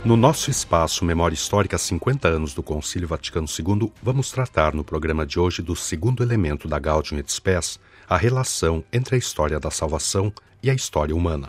No nosso espaço Memória Histórica 50 anos do Concílio Vaticano II, vamos tratar no programa de hoje do segundo elemento da Gaudium et Spes, a relação entre a história da salvação e a história humana.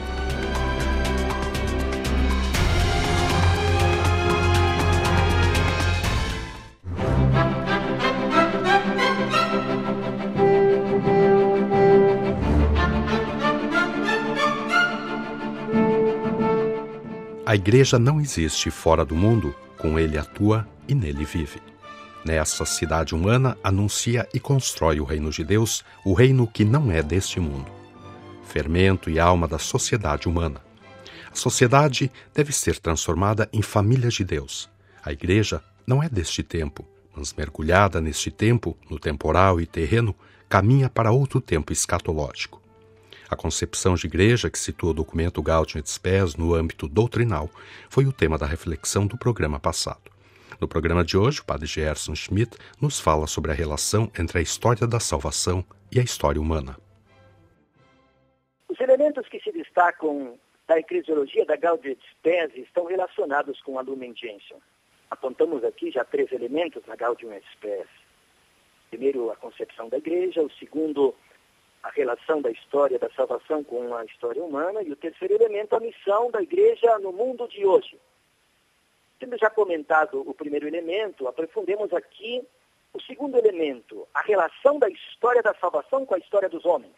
A Igreja não existe fora do mundo, com ele atua e nele vive. Nessa cidade humana, anuncia e constrói o reino de Deus, o reino que não é deste mundo. Fermento e alma da sociedade humana. A sociedade deve ser transformada em família de Deus. A Igreja não é deste tempo, mas mergulhada neste tempo, no temporal e terreno, caminha para outro tempo escatológico. A concepção de igreja que situa o documento Gaudium et Spes no âmbito doutrinal foi o tema da reflexão do programa passado. No programa de hoje, o padre Gerson Schmidt nos fala sobre a relação entre a história da salvação e a história humana. Os elementos que se destacam da eclesiologia da Gaudium et Spes estão relacionados com a Lumen Gentium. Apontamos aqui já 3 elementos na Gaudium et Spes. Primeiro, a concepção da igreja. O segundo, a relação da história da salvação com a história humana, e o terceiro elemento, a missão da igreja no mundo de hoje. Tendo já comentado o primeiro elemento, aprofundemos aqui o segundo elemento, a relação da história da salvação com a história dos homens.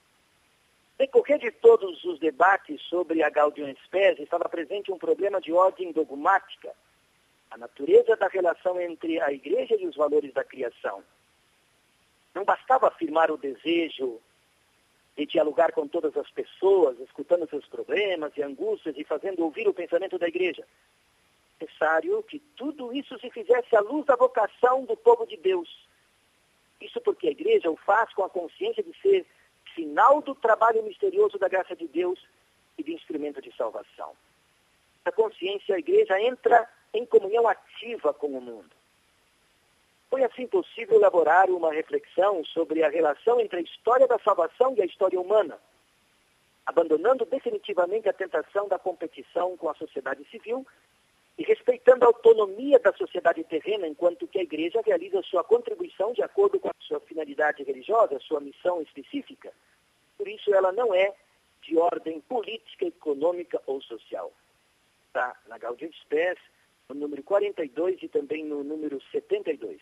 No decorrer de todos os debates sobre a Gaudium et Spes, estava presente um problema de ordem dogmática, a natureza da relação entre a igreja e os valores da criação. Não bastava afirmar o desejo de dialogar com todas as pessoas, escutando seus problemas e angústias e fazendo ouvir o pensamento da igreja. É necessário que tudo isso se fizesse à luz da vocação do povo de Deus. Isso porque a igreja o faz com a consciência de ser final do trabalho misterioso da graça de Deus e de instrumento de salvação. Na consciência, a igreja entra em comunhão ativa com o mundo. Foi assim possível elaborar uma reflexão sobre a relação entre a história da salvação e a história humana, abandonando definitivamente a tentação da competição com a sociedade civil e respeitando a autonomia da sociedade terrena, enquanto que a Igreja realiza sua contribuição de acordo com a sua finalidade religiosa, sua missão específica. Por isso, ela não é de ordem política, econômica ou social. Está na Gaudium et Spes, no número 42 e também no número 72.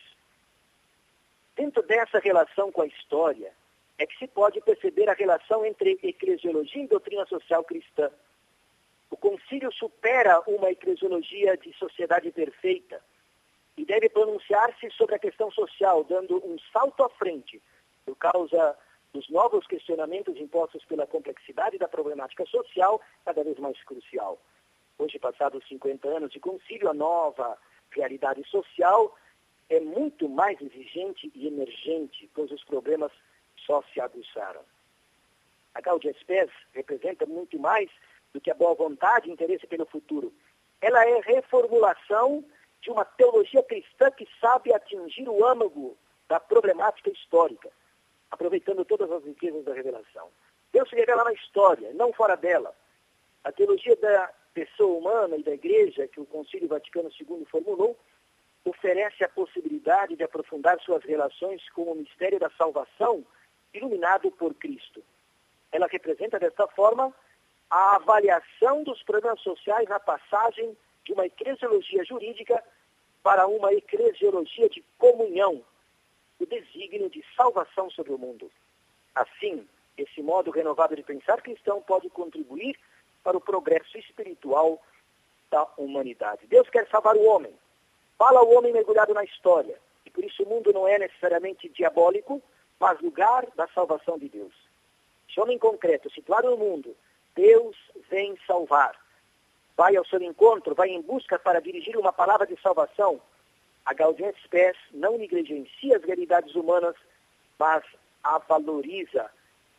Dentro dessa relação com a história, é que se pode perceber a relação entre eclesiologia e doutrina social cristã. O concílio supera uma eclesiologia de sociedade perfeita e deve pronunciar-se sobre a questão social, dando um salto à frente, por causa dos novos questionamentos impostos pela complexidade da problemática social, cada vez mais crucial. Hoje, passados 50 anos de concílio, a nova realidade social é muito mais exigente e emergente, pois os problemas só se aguçaram. A Gaudium et Spes representa muito mais do que a boa vontade e interesse pelo futuro. Ela é reformulação de uma teologia cristã que sabe atingir o âmago da problemática histórica, aproveitando todas as riquezas da revelação. Deus se revela na história, não fora dela. A teologia da pessoa humana e da igreja que o Concílio Vaticano II formulou oferece a possibilidade de aprofundar suas relações com o mistério da salvação iluminado por Cristo. Ela representa, desta forma, a avaliação dos problemas sociais na passagem de uma eclesiologia jurídica para uma eclesiologia de comunhão, o desígnio de salvação sobre o mundo. Assim, esse modo renovado de pensar cristão pode contribuir para o progresso espiritual da humanidade. Deus quer salvar o homem. Fala o homem mergulhado na história. E por isso o mundo não é necessariamente diabólico, mas lugar da salvação de Deus. Esse homem concreto, situado no mundo, Deus vem salvar. Vai ao seu encontro, vai em busca para dirigir uma palavra de salvação. A Gaudium et Spes não negligencia as realidades humanas, mas a valoriza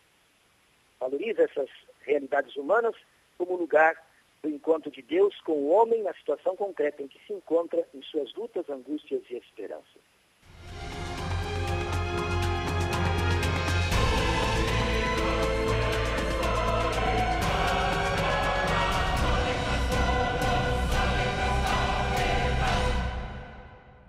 essas realidades humanas como lugar do encontro de Deus com o homem na situação concreta em que se encontra em suas lutas, angústias e esperanças.